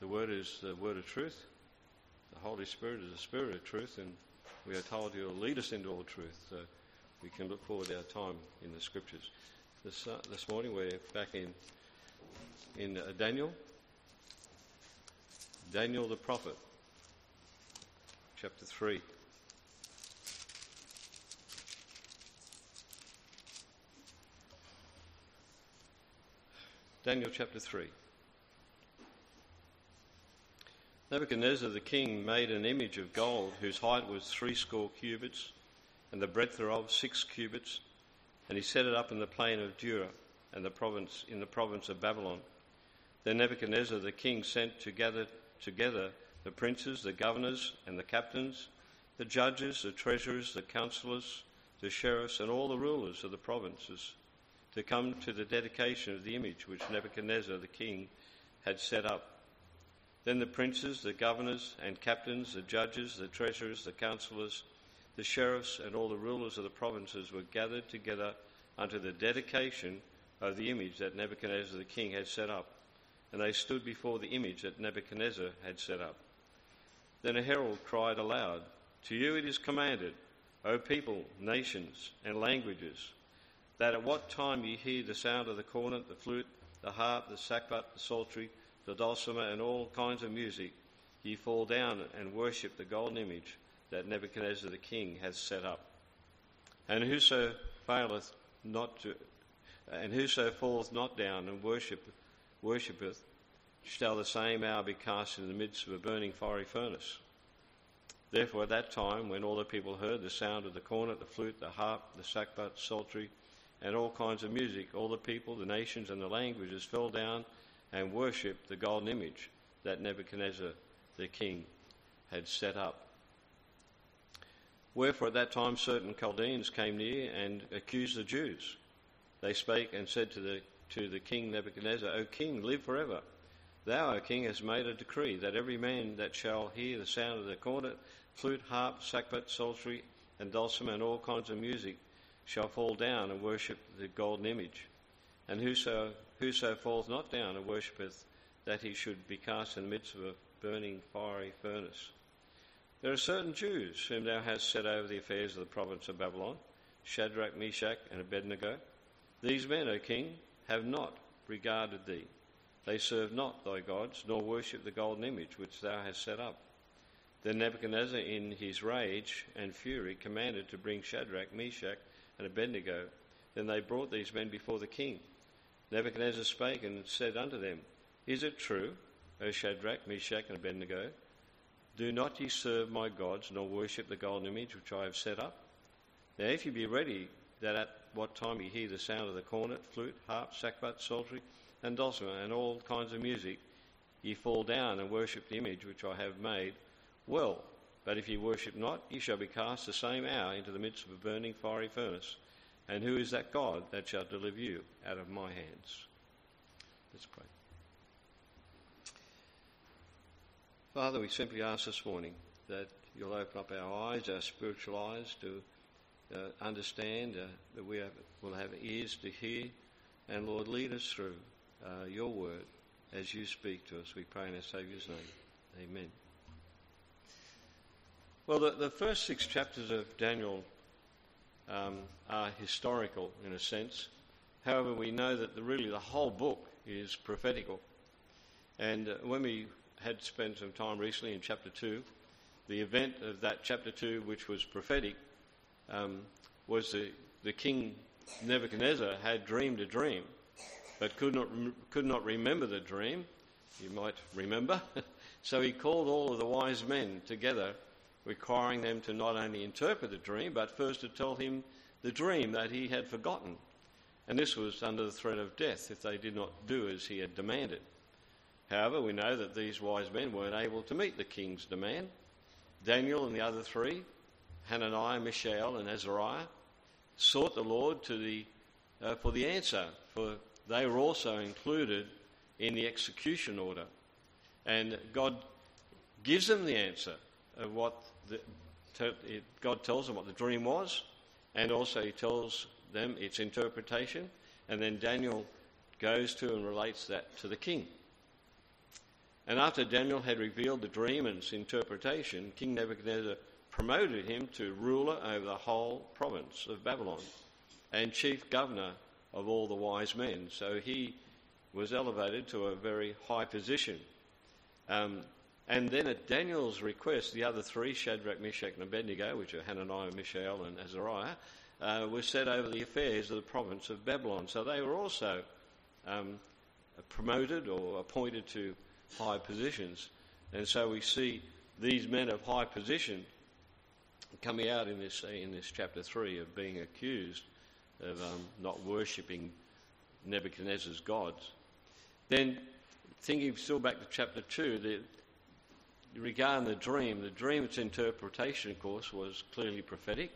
The Word is the Word of truth. The Holy Spirit is the Spirit of truth, and we are told He will lead us into all truth. So we can look forward to our time in the Scriptures. This morning we're back in Daniel the prophet, chapter 3. Daniel chapter 3. Nebuchadnezzar the king made an image of gold whose height was 60 cubits and the breadth thereof 6 cubits, and he set it up in the plain of Dura and in the province of Babylon. Then Nebuchadnezzar the king sent to gather together the princes, the governors and the captains, the judges, the treasurers, the councillors, the sheriffs and all the rulers of the provinces to come to the dedication of the image which Nebuchadnezzar the king had set up. Then the princes, the governors and captains, the judges, the treasurers, the councillors, the sheriffs and all the rulers of the provinces were gathered together unto the dedication of the image that Nebuchadnezzar the king had set up. And they stood before the image that Nebuchadnezzar had set up. Then a herald cried aloud, To you it is commanded, O people, nations and languages, that at what time ye hear the sound of the cornet, the flute, the harp, the sackbut, the psaltery, the dulcimer, and all kinds of music, ye fall down and worship the golden image that Nebuchadnezzar the king hath set up. And whoso falleth not down and worshippeth, shall the same hour be cast in the midst of a burning fiery furnace. Therefore at that time, when all the people heard the sound of the cornet, the flute, the harp, the sackbut, psaltery, and all kinds of music, all the people, the nations, and the languages fell down and worshipped the golden image that Nebuchadnezzar the king had set up. Wherefore at that time certain Chaldeans came near and accused the Jews. They spake and said to the king Nebuchadnezzar, O king, live forever. Thou, O king, hast made a decree that every man that shall hear the sound of the cornet, flute, harp, sackbut, psaltery, and dulcimer, and all kinds of music, shall fall down and worship the golden image. And whoso falleth not down and worshippeth, that he should be cast in the midst of a burning fiery furnace. There are certain Jews whom thou hast set over the affairs of the province of Babylon, Shadrach, Meshach, and Abednego. These men, O king, have not regarded thee. They serve not thy gods, nor worship the golden image which thou hast set up. Then Nebuchadnezzar, in his rage and fury, commanded to bring Shadrach, Meshach, and Abednego. Then they brought these men before the king. Nebuchadnezzar spake and said unto them, Is it true, O Shadrach, Meshach, and Abednego? Do not ye serve my gods, nor worship the golden image which I have set up? Now if ye be ready, that at what time ye hear the sound of the cornet, flute, harp, sackbut, psaltery, and dulcimer, and all kinds of music, ye fall down and worship the image which I have made, well, but if ye worship not, ye shall be cast the same hour into the midst of a burning fiery furnace. And who is that God that shall deliver you out of my hands? Let's pray. Father, we simply ask this morning that you'll open up our eyes, our spiritual eyes, to understand, that we will have ears to hear, and Lord, lead us through your word as you speak to us. We pray in our Saviour's name. Amen. Well, the first 6 chapters of Daniel are historical in a sense. However, we know that really the whole book is prophetical. And when we had spent some time recently in chapter 2, the event of that chapter 2, which was prophetic, was the king Nebuchadnezzar had dreamed a dream, but could not remember the dream. You might remember. So he called all of the wise men together, requiring them to not only interpret the dream, but first to tell him the dream that he had forgotten. And this was under the threat of death if they did not do as he had demanded. However, we know that these wise men weren't able to meet the king's demand. Daniel and the other 3, Hananiah, Mishael, and Azariah, sought the Lord for the answer, for they were also included in the execution order. And God gives them the answer of what God tells them what the dream was, and also he tells them its interpretation, and then Daniel goes to and relates that to the king. And after Daniel had revealed the dream and its interpretation, King Nebuchadnezzar promoted him to ruler over the whole province of Babylon and chief governor of all the wise men. So he was elevated to a very high position. And then at Daniel's request, the other three, Shadrach, Meshach and Abednego, which are Hananiah, Mishael and Azariah, were set over the affairs of the province of Babylon. So they were also promoted or appointed to high positions. And so we see these men of high position coming out in this chapter 3 of being accused of not worshipping Nebuchadnezzar's gods. Then, thinking still back to chapter 2, regarding the dream, its interpretation, of course, was clearly prophetic.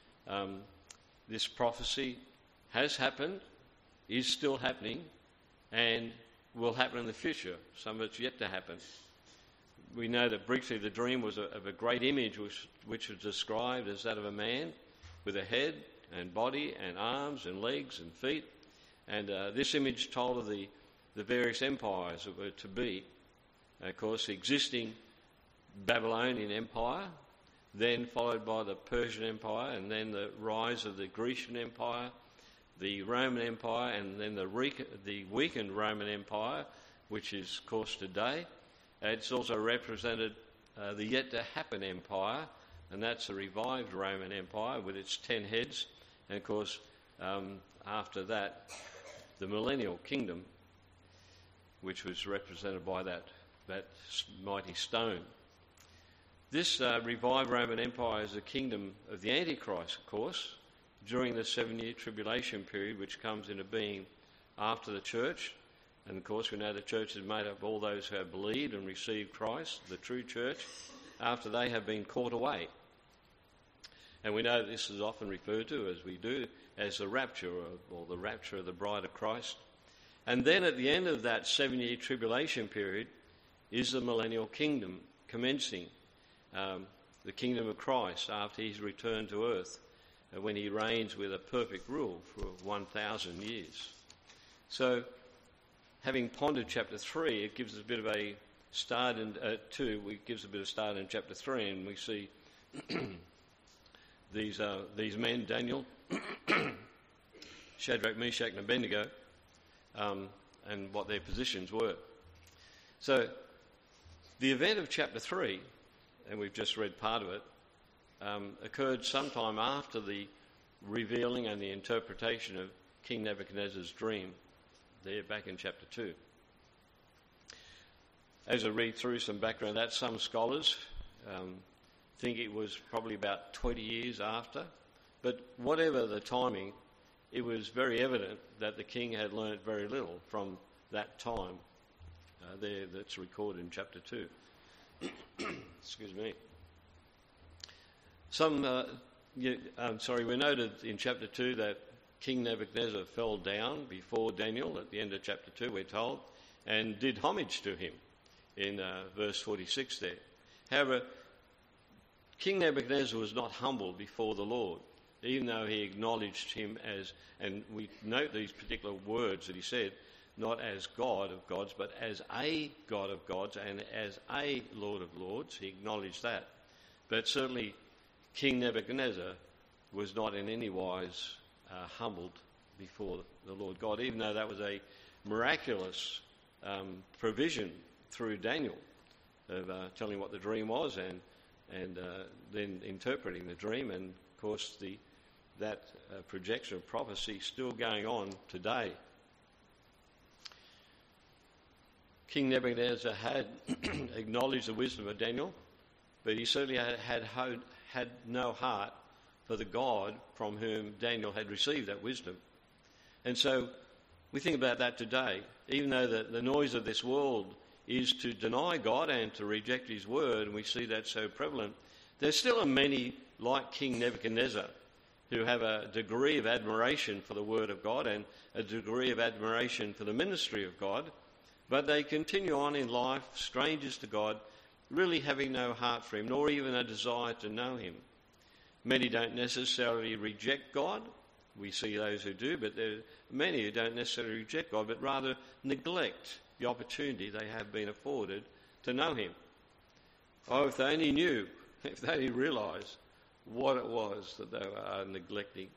This prophecy has happened, is still happening, and will happen in the future. Some of it's yet to happen. We know that briefly the dream was of a great image which was described as that of a man with a head and body and arms and legs and feet. And this image told of the various empires that were to be. Of course, the existing Babylonian Empire, then followed by the Persian Empire, and then the rise of the Grecian Empire, the Roman Empire, and then the weakened Roman Empire, which is, of course, today. It's also represented the yet-to-happen empire, and that's the revived Roman Empire with its 10 heads. And, of course, after that, the millennial kingdom, which was represented by that mighty stone. This revived Roman Empire is the kingdom of the Antichrist, of course, during the 7-year tribulation period, which comes into being after the church. And, of course, we know the church is made up of all those who have believed and received Christ, the true church, after they have been caught away. And we know that this is often referred to, as we do, as the rapture, or the rapture of the bride of Christ. And then at the end of that 7-year tribulation period is the millennial kingdom commencing, the kingdom of Christ after he's returned to earth, when he reigns with a perfect rule for 1,000 years. So, having pondered chapter 3, it gives us a bit of a start in 2. It gives a bit of start in chapter 3, and we see these men, Daniel, Shadrach, Meshach and Abednego, and what their positions were. So, the event of chapter 3, and we've just read part of it, occurred sometime after the revealing and the interpretation of King Nebuchadnezzar's dream, there back in chapter 2. As I read through some background, that some scholars think it was probably about 20 years after, but whatever the timing, it was very evident that the king had learnt very little from that time there that's recorded in chapter 2. Excuse me. We noted in chapter 2 that King Nebuchadnezzar fell down before Daniel at the end of chapter 2, we're told, and did homage to him in verse 46 there. However, King Nebuchadnezzar was not humble before the Lord, even though he acknowledged him as, and we note these particular words that he said, not as God of gods, but as a God of gods and as a Lord of lords. He acknowledged that. But certainly King Nebuchadnezzar was not in any wise humbled before the Lord God, even though that was a miraculous provision through Daniel of telling what the dream was and then interpreting the dream. And, of course, that projection of prophecy still going on today. King Nebuchadnezzar had acknowledged the wisdom of Daniel, but he certainly had no heart for the God from whom Daniel had received that wisdom. And so we think about that today. Even though the noise of this world is to deny God and to reject his word, and we see that so prevalent, there still are many like King Nebuchadnezzar who have a degree of admiration for the word of God and a degree of admiration for the ministry of God, but they continue on in life, strangers to God, really having no heart for him, nor even a desire to know him. Many don't necessarily reject God. We see those who do, but there are many who don't necessarily reject God, but rather neglect the opportunity they have been afforded to know him. Oh, if they only knew, if they only realised what it was that they were neglecting.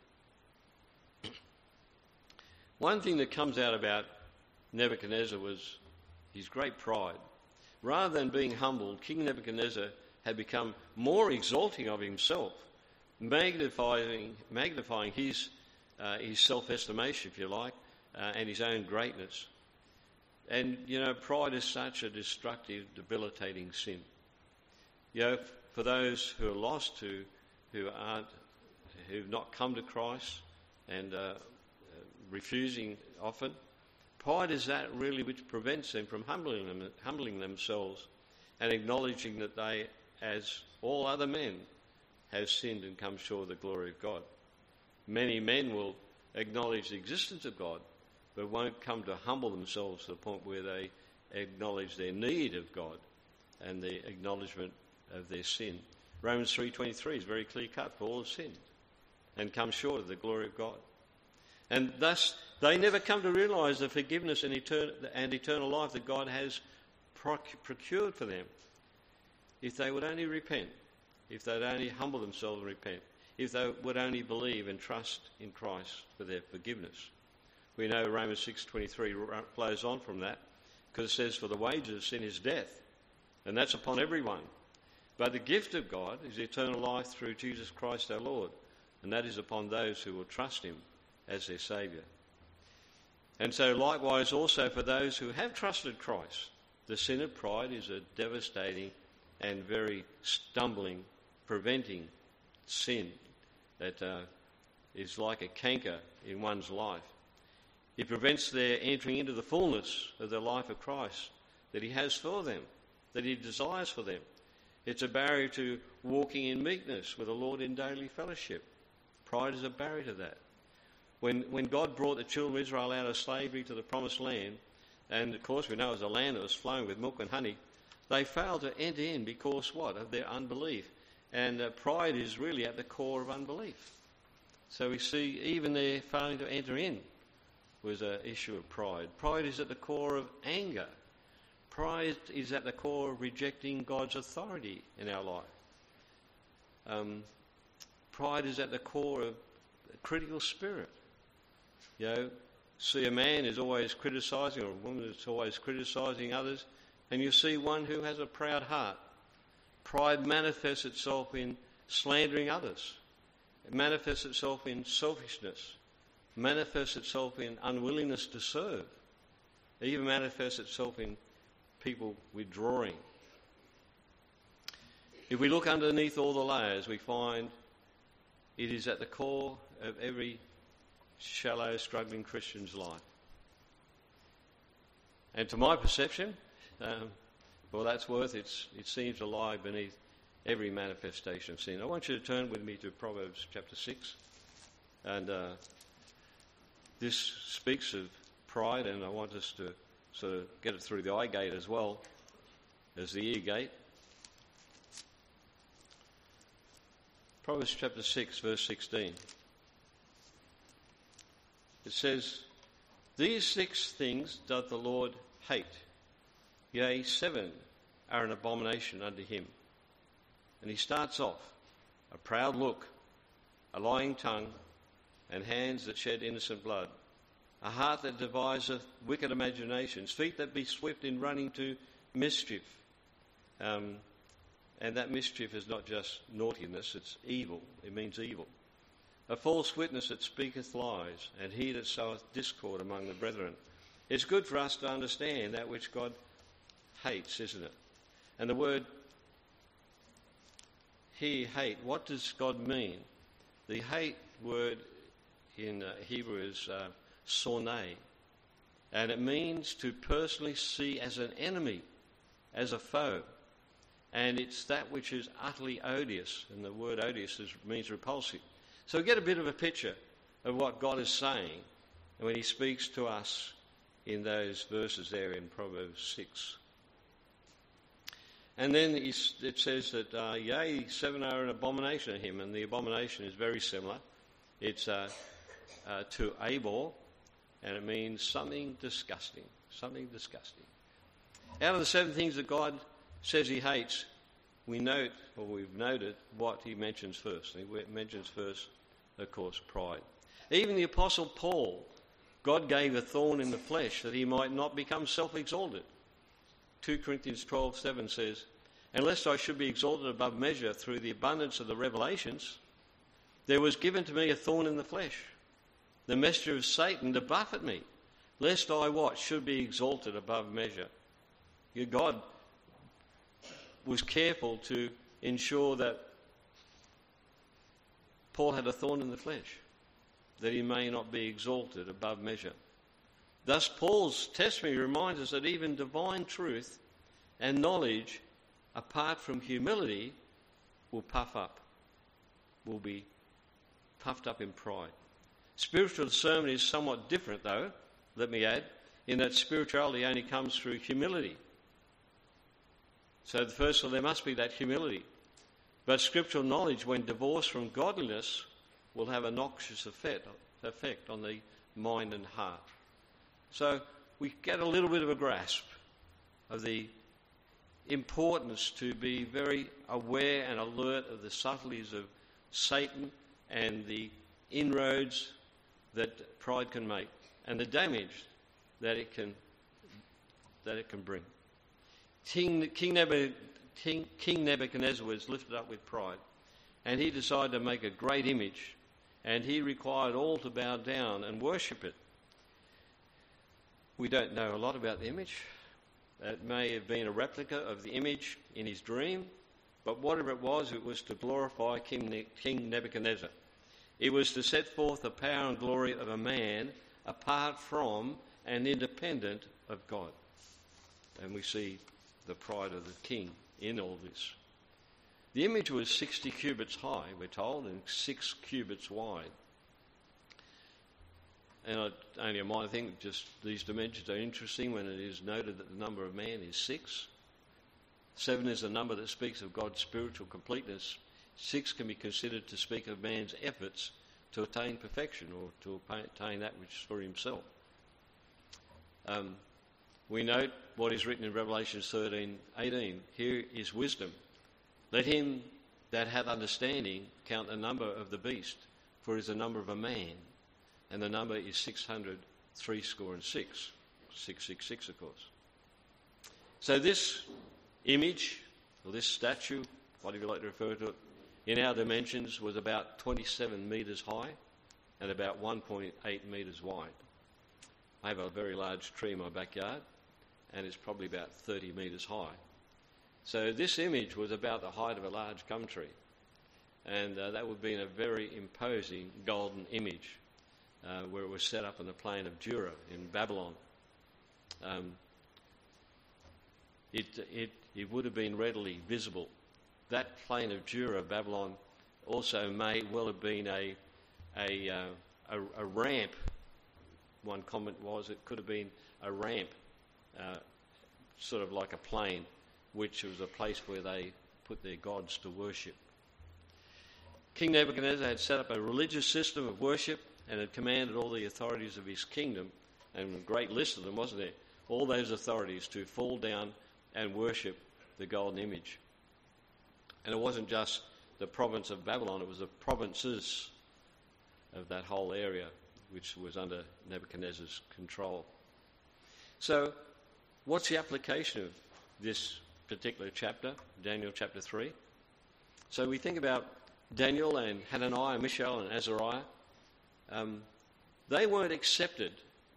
One thing that comes out about Nebuchadnezzar was his great pride. Rather than being humbled, King Nebuchadnezzar had become more exalting of himself, magnifying his self-estimation, if you like, and his own greatness. And, pride is such a destructive, debilitating sin. For those who are lost, who've not come to Christ and refusing often, pride is that really which prevents them from humbling themselves and acknowledging that they, as all other men, have sinned and come short of the glory of God. Many men will acknowledge the existence of God, but won't come to humble themselves to the point where they acknowledge their need of God and the acknowledgement of their sin. Romans 3:23 is very clear cut, for all have sinned and come short of the glory of God. And thus they never come to realise the forgiveness and eternal life that God has procured for them. If they would only repent, if they'd only humble themselves and repent, if they would only believe and trust in Christ for their forgiveness. We know Romans 6:23 flows on from that, because it says, for the wages of sin is death, and that's upon everyone. But the gift of God is eternal life through Jesus Christ our Lord, and that is upon those who will trust him as their Saviour. And so likewise also for those who have trusted Christ, the sin of pride is a devastating and very stumbling, preventing sin that is like a canker in one's life. It prevents their entering into the fullness of the life of Christ that he has for them, that he desires for them. It's a barrier to walking in meekness with the Lord in daily fellowship. Pride is a barrier to that. When God brought the children of Israel out of slavery to the promised land, and of course we know it was a land that was flowing with milk and honey, they failed to enter in because what? Of their unbelief. And pride is really at the core of unbelief. So we see even their failing to enter in was an issue of pride. Pride is at the core of anger. Pride is at the core of rejecting God's authority in our life. Pride is at the core of a critical spirit. See a man is always criticising, or a woman is always criticising others, and you see one who has a proud heart. Pride manifests itself in slandering others. It manifests itself in selfishness. Manifests itself in unwillingness to serve. It even manifests itself in people withdrawing. If we look underneath all the layers, we find it is at the core of every shallow, struggling Christian's life. And to my perception, for what that's worth, it seems to lie beneath every manifestation of sin. I want you to turn with me to Proverbs chapter 6. And this speaks of pride, and I want us to sort of get it through the eye gate as well as the ear gate. Proverbs chapter 6, verse 16. It says, these 6 things doth the Lord hate, yea, 7 are an abomination unto him. And he starts off, a proud look, a lying tongue, and hands that shed innocent blood, a heart that deviseth wicked imaginations, feet that be swift in running to mischief. And that mischief is not just naughtiness, it's evil. It means evil. A false witness that speaketh lies, and he that soweth discord among the brethren. It's good for us to understand that which God hates, isn't it? And the word here, hate, what does God mean? The hate word in Hebrew is sonai, and it means to personally see as an enemy, as a foe. And it's that which is utterly odious, and the word odious means repulsive. So we get a bit of a picture of what God is saying when he speaks to us in those verses there in Proverbs 6. And then it says that, yea, 7 are an abomination to him, and the abomination is very similar. It's to abhor, and it means something disgusting, something disgusting. Out of the 7 things that God says he hates, we've noted what he mentions first. He mentions first, of course, pride. Even the Apostle Paul, God gave a thorn in the flesh that he might not become self-exalted. 2 Corinthians 12:7 says, "And lest I should be exalted above measure through the abundance of the revelations, there was given to me a thorn in the flesh, the messenger of Satan to buffet me, lest I should be exalted above measure." God was careful to ensure that Paul had a thorn in the flesh, that he may not be exalted above measure. Thus, Paul's testimony reminds us that even divine truth and knowledge, apart from humility, will be puffed up in pride. Spiritual discernment is somewhat different, though, let me add, in that spirituality only comes through humility. So first of all, there must be that humility. But scriptural knowledge, when divorced from godliness, will have a noxious effect on the mind and heart. So we get a little bit of a grasp of the importance to be very aware and alert of the subtleties of Satan and the inroads that pride can make and the damage that it can bring. King Nebuchadnezzar was lifted up with pride, and he decided to make a great image, and he required all to bow down and worship it. We don't know a lot about the image. It may have been a replica of the image in his dream, but whatever it was to glorify King Nebuchadnezzar. It was to set forth the power and glory of a man apart from and independent of God. And we see the pride of the king in all this. The image was 60 cubits high, we're told, and 6 cubits wide. And only a minor thing, just these dimensions are interesting when it is noted that the number of man is 6. 7 is a number that speaks of God's spiritual completeness. 6 can be considered to speak of man's efforts to attain perfection or to attain that which is for himself. We note what is written in Revelation 13:18. Here is wisdom. Let him that hath understanding count the number of the beast, for it is the number of a man, and the number is 666. 666, of course. So this image, or this statue, whatever you like to refer to it, in our dimensions was about 27 metres high and about 1.8 metres wide. I have a very large tree in my backyard, and it's probably about 30 metres high. So this image was about the height of a large gum tree, and that would have been a very imposing golden image where it was set up on the plain of Dura in Babylon. It would have been readily visible. That plain of Dura, Babylon, also may well have been a ramp. One comment was it could have been a ramp, sort of like a plain, which was a place where they put their gods to worship. King Nebuchadnezzar had set up a religious system of worship and had commanded all the authorities of his kingdom, and a great list of them, wasn't there? All those authorities to fall down and worship the golden image. And it wasn't just the province of Babylon, it was the provinces of that whole area which was under Nebuchadnezzar's control. So, what's the application of this particular chapter, Daniel chapter 3? So we think about Daniel and Hananiah, Mishael and Azariah. They weren't accepted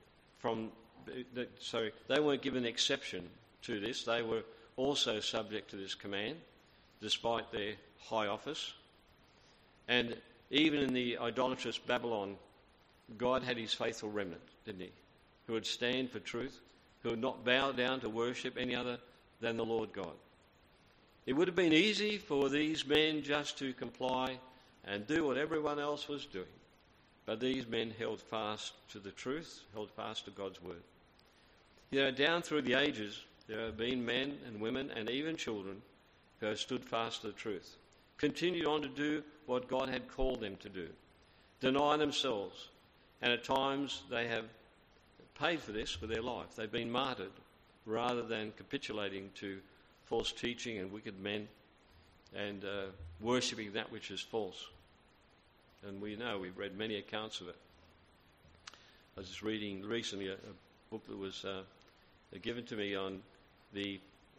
they weren't given exception to this. They were also subject to this command, despite their high office. And even in the idolatrous Babylon, God had his faithful remnant, didn't he? Who would stand for truth, who would not bow down to worship any other than the Lord God. It would have been easy for these men just to comply and do what everyone else was doing. But these men held fast to the truth, held fast to God's word. You know, down through the ages, there have been men and women and even children who have stood fast to the truth, continued on to do what God had called them to do, deny themselves, and at times they have paid for this with their life. They've been martyred rather than capitulating to false teaching and wicked men, and worshipping that which is false. And we know, we've read many accounts of it. I was just reading recently a book that was given to me on the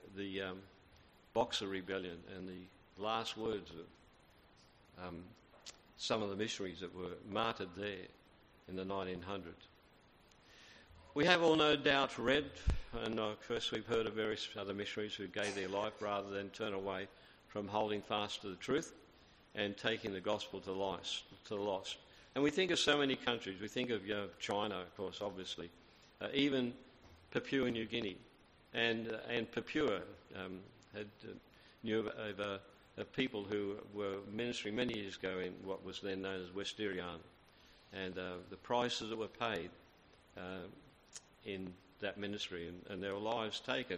Boxer Rebellion and the last words of some of the missionaries that were martyred there in the 1900s. We have all no doubt read, and of course we've heard of various other missionaries who gave their life rather than turn away from holding fast to the truth and taking the gospel to the lost. And we think of so many countries. We think of China, of course, obviously, even Papua New Guinea, and Papua knew of people who were ministering many years ago in what was then known as West Irian, and the prices that were paid in that ministry, and their lives taken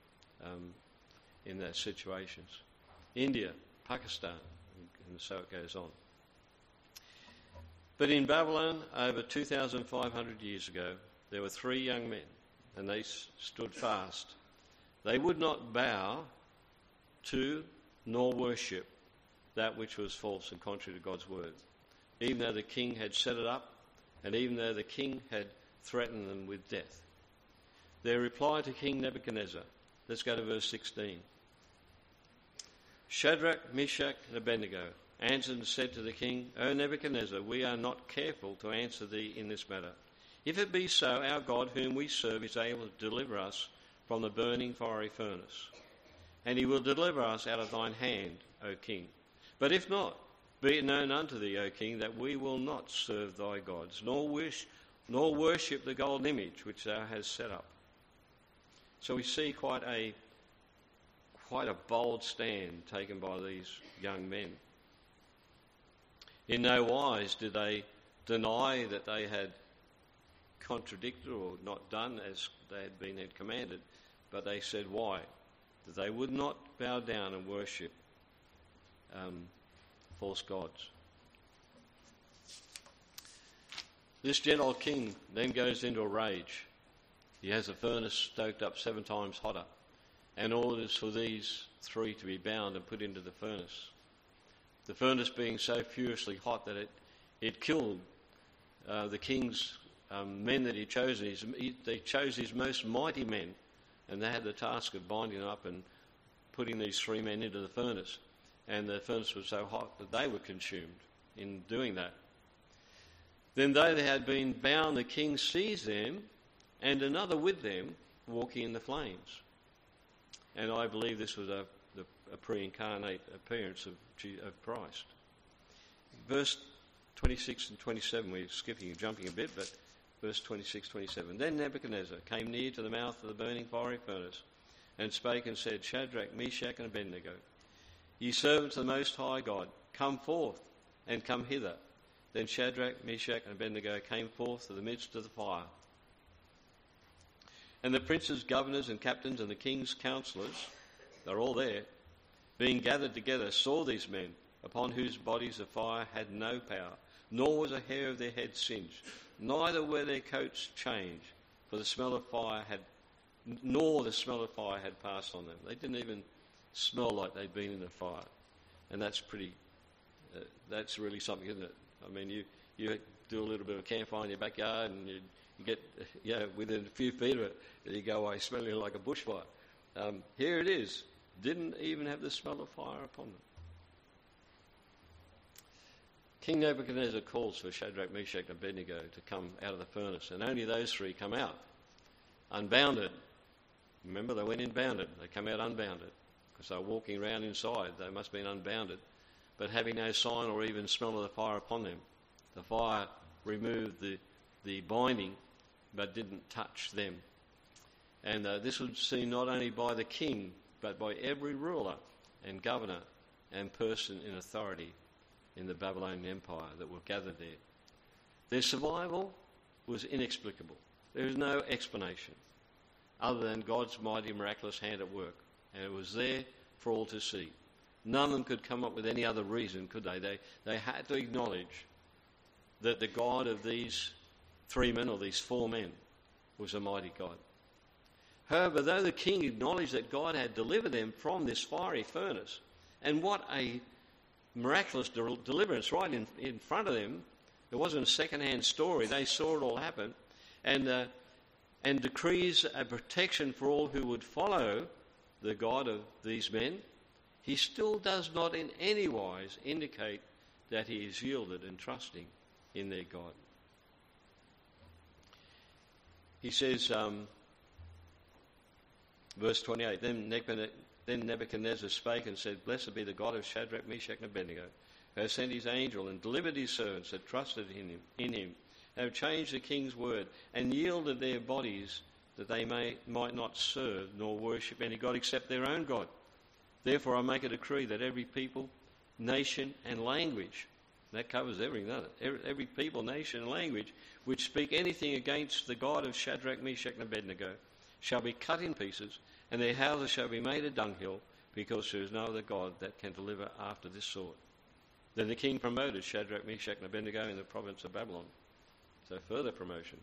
in those situations. India, Pakistan, and so it goes on. But in Babylon, over 2,500 years ago, there were 3 young men, and they stood fast. They would not bow to nor worship that which was false and contrary to God's word, even though the king had set it up, and even though the king had threatened them with death. Their reply to King Nebuchadnezzar, let's go to verse 16. Shadrach, Meshach, and Abednego answered and said to the king, O Nebuchadnezzar, we are not careful to answer thee in this matter. If it be so, our God whom we serve is able to deliver us from the burning fiery furnace, and he will deliver us out of thine hand, O king. But if not, be it known unto thee, O king, that we will not serve thy gods, nor worship the golden image which thou hast set up. So we see quite a bold stand taken by these young men. In no wise did they deny that they had contradicted or not done as they had been commanded, but they said why? That they would not bow down and worship false gods. This Gentile king then goes into a rage. He has a furnace stoked up 7 times hotter, and orders for these 3 to be bound and put into the furnace. The furnace being so furiously hot that it killed the king's men that he chose. They chose his most mighty men, and they had the task of binding them up and putting these 3 men into the furnace. And the furnace was so hot that they were consumed in doing that. Then though they had been bound, the king seized them, and another with them, walking in the flames. And I believe this was a pre-incarnate appearance of Christ. Verse 26 and 27, we're skipping and jumping a bit, but verse 26, 27. Then Nebuchadnezzar came near to the mouth of the burning fiery furnace, and spake and said, Shadrach, Meshach, and Abednego, ye servants of the Most High God, come forth and come hither. Then Shadrach, Meshach, and Abednego came forth to the midst of the fire. And the princes, governors, and captains, and the king's counsellors, they're all there, being gathered together, saw these men, upon whose bodies the fire had no power, nor was a hair of their head singed, neither were their coats changed, for the smell of fire had passed on them. They didn't even smell like they'd been in the fire. And that's that's really something, isn't it? I mean, you do a little bit of campfire in your backyard, and you get within a few feet of it, and you go away smelling like a bushfire. Here it is. Didn't even have the smell of fire upon them. King Nebuchadnezzar calls for Shadrach, Meshach, and Abednego to come out of the furnace, and only those 3 come out, unbounded. Remember, they went in bounded. They come out unbounded, because they were walking around inside. They must have been unbounded, but having no sign or even smell of the fire upon them. The fire removed the binding, but didn't touch them. And this was seen not only by the king, but by every ruler and governor and person in authority in the Babylonian Empire that were gathered there. Their survival was inexplicable. There is no explanation other than God's mighty miraculous hand at work, and it was there for all to see. None of them could come up with any other reason, could they? They had to acknowledge that the God of these 3 men, or these 4 men, was a mighty God. However, though the king acknowledged that God had delivered them from this fiery furnace, and what a miraculous deliverance right in front of them, it wasn't a second-hand story. They saw it all happen, and decrees a protection for all who would follow the God of these men, he still does not in any wise indicate that he is yielded and trusting in their God. He says, verse 28, Then Nebuchadnezzar spake and said, Blessed be the God of Shadrach, Meshach, and Abednego, who has sent his angel and delivered his servants that trusted in him, and have changed the king's word, and yielded their bodies that they might not serve nor worship any God except their own God. Therefore I make a decree that every people, nation, and language, that covers everything, doesn't it? Every people, nation, and language which speak anything against the God of Shadrach, Meshach, and Abednego shall be cut in pieces, and their houses shall be made a dunghill, because there is no other God that can deliver after this sort. Then the king promoted Shadrach, Meshach, and Abednego in the province of Babylon. So further promotion.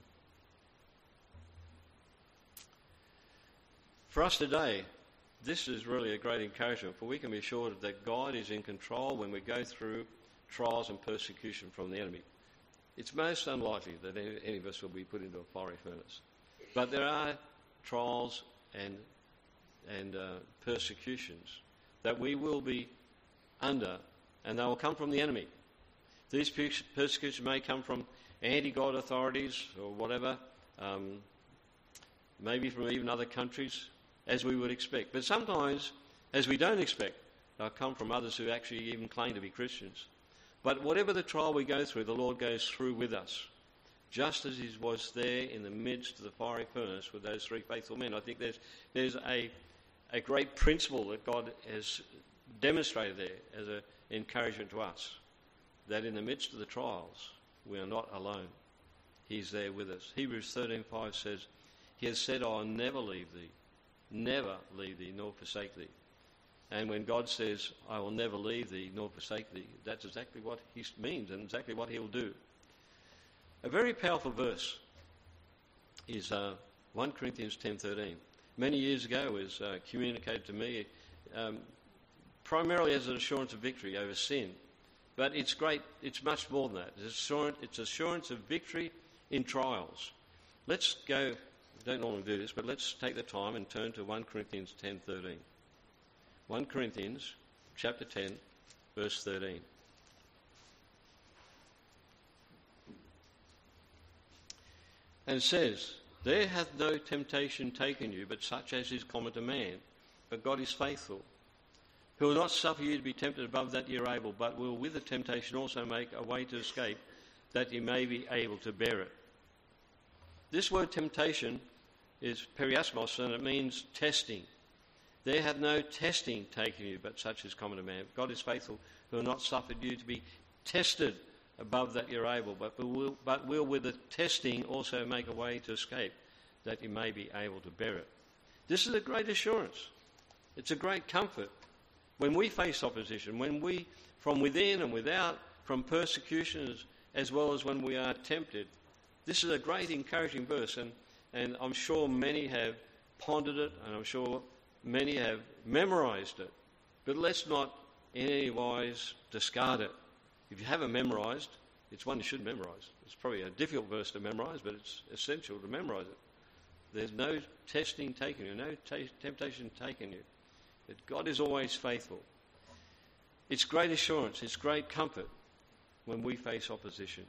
For us today, this is really a great encouragement, for we can be assured that God is in control when we go through trials and persecution from the enemy. It's most unlikely that any of us will be put into a fiery furnace. But there are trials and persecutions that we will be under, and they will come from the enemy. These persecutions may come from anti-God authorities or whatever, maybe from even other countries, as we would expect. But sometimes, as we don't expect, they'll come from others who actually even claim to be Christians. But whatever the trial we go through, the Lord goes through with us, just as he was there in the midst of the fiery furnace with those three faithful men. I think there's a great principle that God has demonstrated there as an encouragement to us, that in the midst of the trials, we are not alone. He's there with us. Hebrews 13:5 says, He has said, I will never leave thee, nor forsake thee. And when God says, I will never leave thee, nor forsake thee, that's exactly what he means and exactly what he will do. A very powerful verse is 1 Corinthians 10:13. Many years ago it was communicated to me primarily as an assurance of victory over sin. But it's great, it's much more than that. It's assurance of victory in trials. Let's go, don't normally do this, but let's take the time and turn to 1 Corinthians 10:13. 1 Corinthians chapter 10, verse 13. And it says, There hath no temptation taken you, but such as is common to man. But God is faithful, who will not suffer you to be tempted above that ye are able, but will with the temptation also make a way to escape, that ye may be able to bear it. This word temptation is periasmos, and it means testing. There hath no testing taken you, but such is common to man. God is faithful, who will not suffer you to be tested above that you're able, but will with the testing also make a way to escape, that you may be able to bear it. This is a great assurance. It's a great comfort. When we face opposition, when we, from within and without, from persecutions, as well as when we are tempted, this is a great encouraging verse, and I'm sure many have pondered it, and I'm sure many have memorised it. But let's not in any wise discard it. If you haven't memorised, it's one you should memorise. It's probably a difficult verse to memorise, but it's essential to memorise it. There's no testing taken you, no temptation taken you. But God is always faithful. It's great assurance, it's great comfort when we face opposition.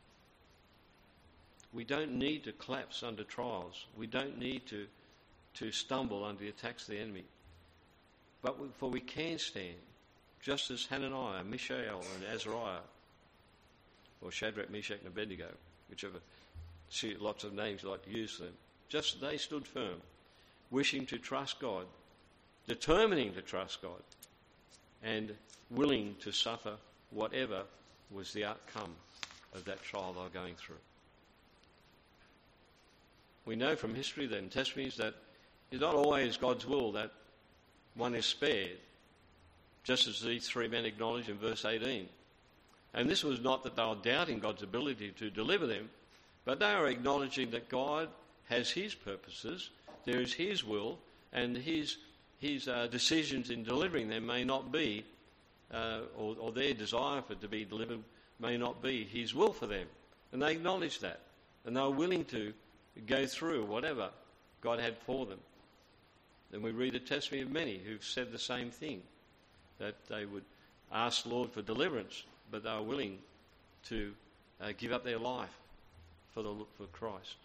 We don't need to collapse under trials. We don't need to stumble under the attacks of the enemy. For we can stand, just as Hananiah, Mishael, and Azariah, or Shadrach, Meshach, and Abednego, whichever, see lots of names you like to use for them. Just they stood firm, wishing to trust God, determining to trust God, and willing to suffer whatever was the outcome of that trial they were going through. We know from history and testimonies that it's not always God's will that one is spared, just as these three men acknowledge in verse 18. And this was not that they were doubting God's ability to deliver them, but they were acknowledging that God has his purposes, there is his will, and his decisions in delivering them may not be, or their desire for it to be delivered may not be his will for them. And they acknowledge that, and they're willing to go through whatever God had for them. And we read the testimony of many who've said the same thing, that they would ask the Lord for deliverance, but they were willing to give up their life for Christ.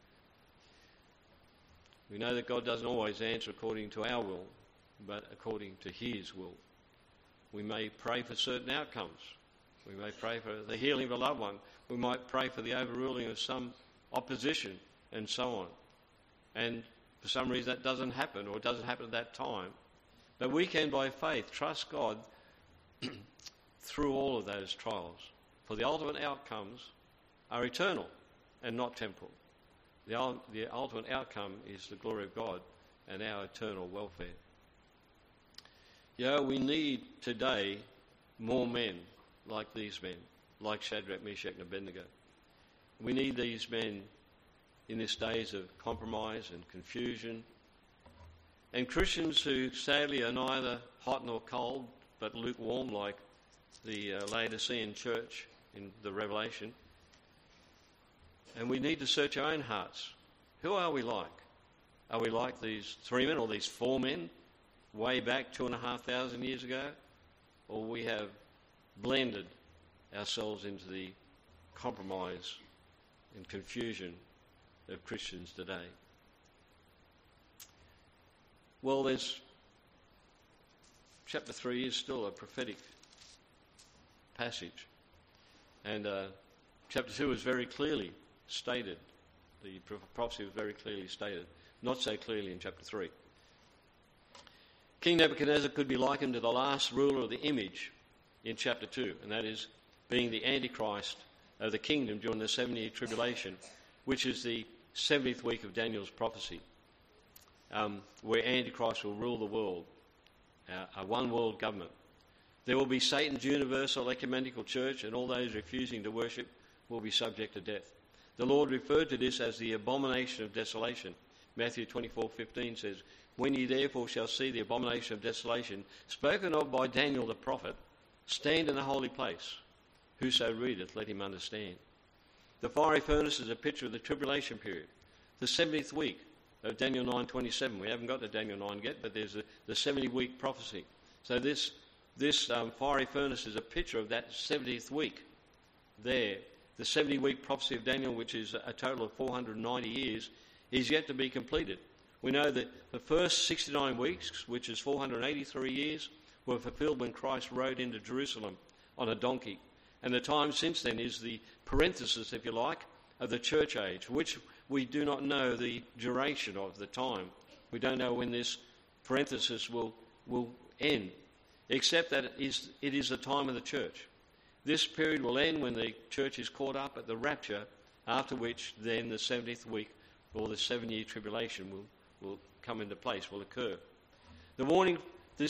We know that God doesn't always answer according to our will, but according to his will. We may pray for certain outcomes. We may pray for the healing of a loved one. We might pray for the overruling of some opposition and so on. And for some reason that doesn't happen, or it doesn't happen at that time. But we can, by faith, trust God through all of those trials. For the ultimate outcomes are eternal and not temporal. The ultimate outcome is the glory of God and our eternal welfare. We need today more men like these men, like Shadrach, Meshach and Abednego. We need these men in this days of compromise and confusion. And Christians who sadly are neither hot nor cold, but lukewarm, like the Laodicean church in the Revelation. And we need to search our own hearts. Who are we like? Are we like these 3 men or these 4 men way back 2,500 years ago? Or we have blended ourselves into the compromise and confusion of Christians today? Well, chapter 3 is still a prophetic passage. And chapter 2 is very clearly stated. The prophecy was very clearly stated. Not so clearly in chapter 3. King Nebuchadnezzar could be likened to the last ruler of the image in chapter 2, and that is being the Antichrist of the kingdom during the 70-year tribulation, which is the 70th week of Daniel's prophecy, where Antichrist will rule the world, a one-world government. There will be Satan's universal ecumenical church, and all those refusing to worship will be subject to death. The Lord referred to this as the abomination of desolation. Matthew 24:15 says, "When ye therefore shall see the abomination of desolation, spoken of by Daniel the prophet, stand in the holy place. Whoso readeth, let him understand." The fiery furnace is a picture of the tribulation period. The 70th week of Daniel 9:27. We haven't got to Daniel 9 yet, but there's the 70-week prophecy. So this fiery furnace is a picture of that 70th week there. The 70-week prophecy of Daniel, which is a total of 490 years, is yet to be completed. We know that the first 69 weeks, which is 483 years, were fulfilled when Christ rode into Jerusalem on a donkey. And the time since then is the parenthesis, if you like, of the church age, which we do not know the duration of the time. We don't know when this parenthesis will end, except that it is the time of the church. This period will end when the church is caught up at the rapture, after which then the 70th week or the 7-year tribulation will come into place, will occur. The warning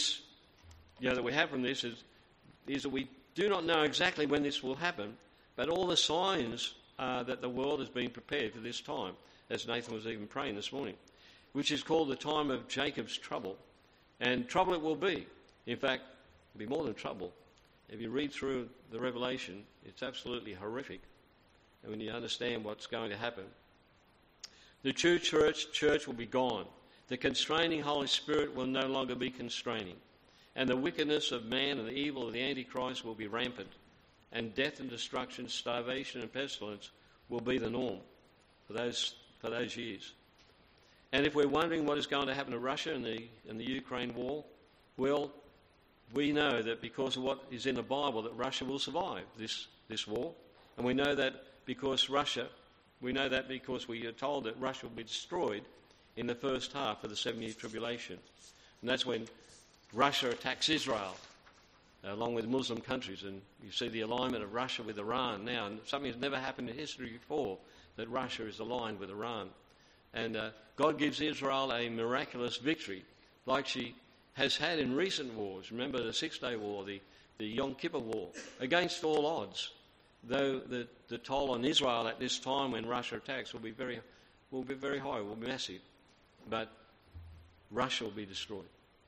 that we have from this is that we do not know exactly when this will happen, but all the signs are that the world has been prepared for this time, as Nathan was even praying this morning, which is called the time of Jacob's trouble. And trouble it will be. In fact, it'll be more than trouble. If you read through the Revelation, it's absolutely horrific. And when you understand what's going to happen, the true church will be gone. The constraining Holy Spirit will no longer be constraining. And the wickedness of man and the evil of the Antichrist will be rampant. And death and destruction, starvation and pestilence will be the norm for those years. And if we're wondering what is going to happen to Russia in the Ukraine war, well, we know that because of what is in the Bible, that Russia will survive this war. And we know that because we are told that Russia will be destroyed in the first half of the 7-year tribulation. And that's when Russia attacks Israel, along with Muslim countries. And you see the alignment of Russia with Iran now. And something that's never happened in history before, that Russia is aligned with Iran. And God gives Israel a miraculous victory, like she has had in recent wars. Remember the Six-Day War, the Yom Kippur War, against all odds. Though the toll on Israel at this time when Russia attacks will be very high, will be massive. but Russia will be destroyed.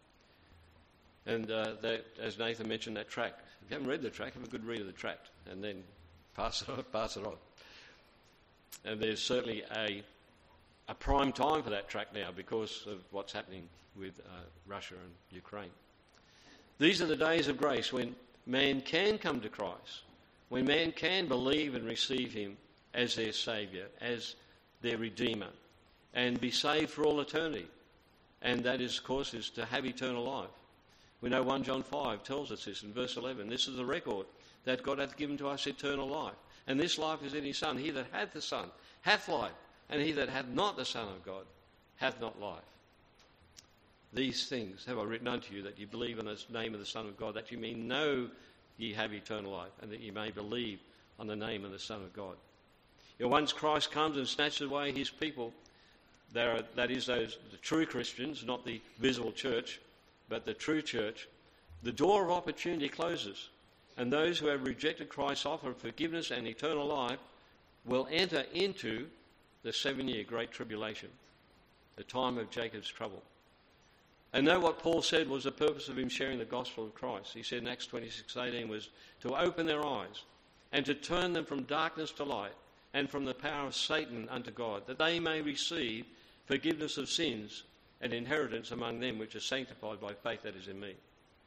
And that, as Nathan mentioned, that tract. If you haven't read the tract, have a good read of the tract, and then pass it on. And there's certainly a prime time for that tract now because of what's happening with Russia and Ukraine. These are the days of grace when man can come to Christ, when man can believe and receive him as their Saviour, as their Redeemer, and be saved for all eternity. And that is, of course, is to have eternal life. We know 1 John 5 tells us this in verse 11. This is the record, that God hath given to us eternal life. And this life is in his Son. He that hath the Son hath life, and he that hath not the Son of God hath not life. These things have I written unto you, that ye believe in the name of the Son of God, that ye may know ye have eternal life, and that ye may believe on the name of the Son of God. Once Christ comes and snatches away his people, that is the true Christians, not the visible church, but the true church, the door of opportunity closes, and those who have rejected Christ's offer of forgiveness and eternal life will enter into the 7-year Great Tribulation, the time of Jacob's trouble. And know what Paul said was the purpose of him sharing the gospel of Christ. He said in Acts 26:18 was to open their eyes and to turn them from darkness to light and from the power of Satan unto God, that they may receive forgiveness of sins and inheritance among them which are sanctified by faith that is in me.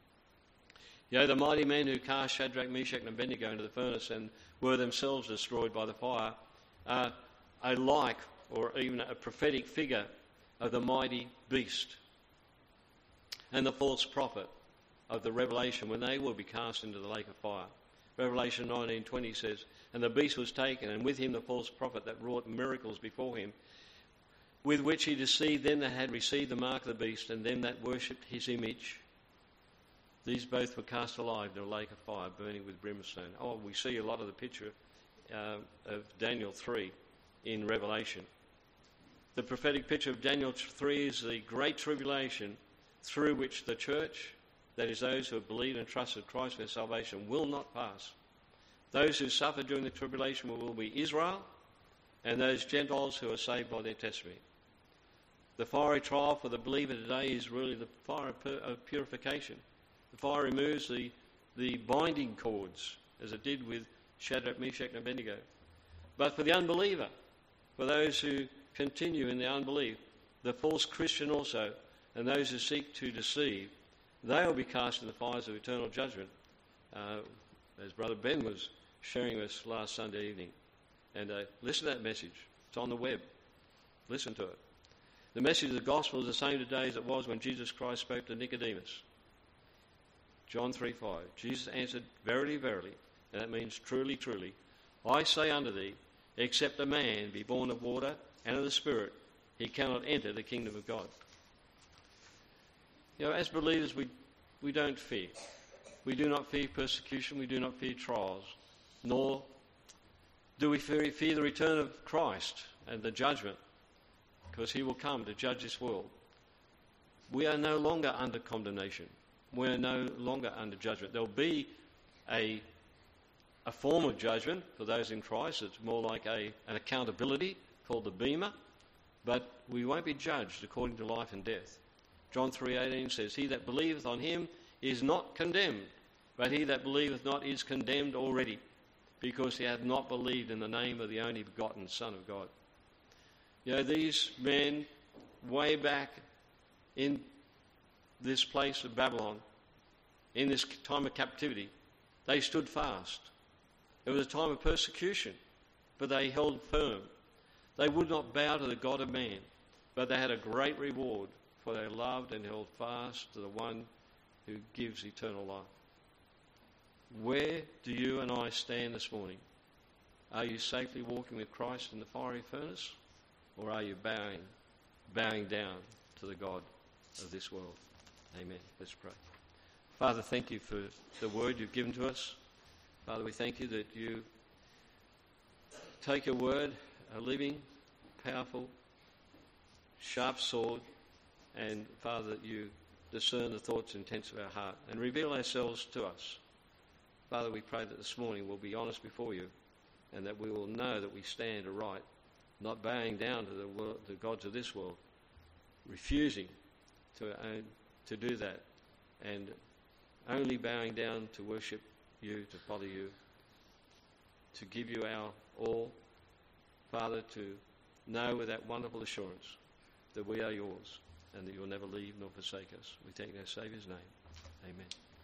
The mighty men who cast Shadrach, Meshach and Abednego into the furnace and were themselves destroyed by the fire are like, or even a prophetic figure of the mighty beast and the false prophet of the Revelation, when they will be cast into the lake of fire. Revelation 19:20 says, and the beast was taken, and with him the false prophet that wrought miracles before him, with which he deceived them that had received the mark of the beast, and them that worshipped his image. These both were cast alive in a lake of fire, burning with brimstone. We see a lot of the picture of Daniel 3 in Revelation. The prophetic picture of Daniel 3 is the great tribulation through which the church, that is those who have believed and trusted Christ for their salvation, will not pass. Those who suffer during the tribulation will be Israel and those Gentiles who are saved by their testimony. The fiery trial for the believer today is really the fire of purification. The fire removes the binding cords, as it did with Shadrach, Meshach and Abednego. But for the unbeliever, for those who continue in their unbelief, the false Christian also, and those who seek to deceive, they will be cast in the fires of eternal judgment, as Brother Ben was sharing with us last Sunday evening. And listen to that message. It's on the web. Listen to it. The message of the gospel is the same today as it was when Jesus Christ spoke to Nicodemus. John 3:5. Jesus answered, verily, verily, and that means truly, truly, I say unto thee, except a man be born of water and of the Spirit, he cannot enter the kingdom of God. As believers, we don't fear. We do not fear persecution. We do not fear trials. Nor do we fear the return of Christ and the judgment, because he will come to judge this world. We are no longer under condemnation. We are no longer under judgment. There will be a form of judgment for those in Christ. It's more like an accountability called the Bema, but we won't be judged according to life and death. John 3:18 says, he that believeth on him is not condemned, but he that believeth not is condemned already, because he hath not believed in the name of the only begotten Son of God. These men way back in this place of Babylon, in this time of captivity, they stood fast. It was a time of persecution, but they held firm. They would not bow to the God of man, but they had a great reward, for they loved and held fast to the one who gives eternal life. Where do you and I stand this morning? Are you safely walking with Christ in the fiery furnace, or are you bowing down to the God of this world? Amen. Let's pray. Father, thank you for the word you've given to us. Father, we thank you that you take your word, a living, powerful, sharp sword, and Father, that you discern the thoughts and intents of our heart and reveal ourselves to us. Father, we pray that this morning we'll be honest before you, and that we will know that we stand aright, not bowing down to the gods of this world, refusing to do that, and only bowing down to worship you, to follow you, to give you our all. Father, to know with that wonderful assurance that we are yours and that you'll never leave nor forsake us. We take in our Saviour's name. Amen.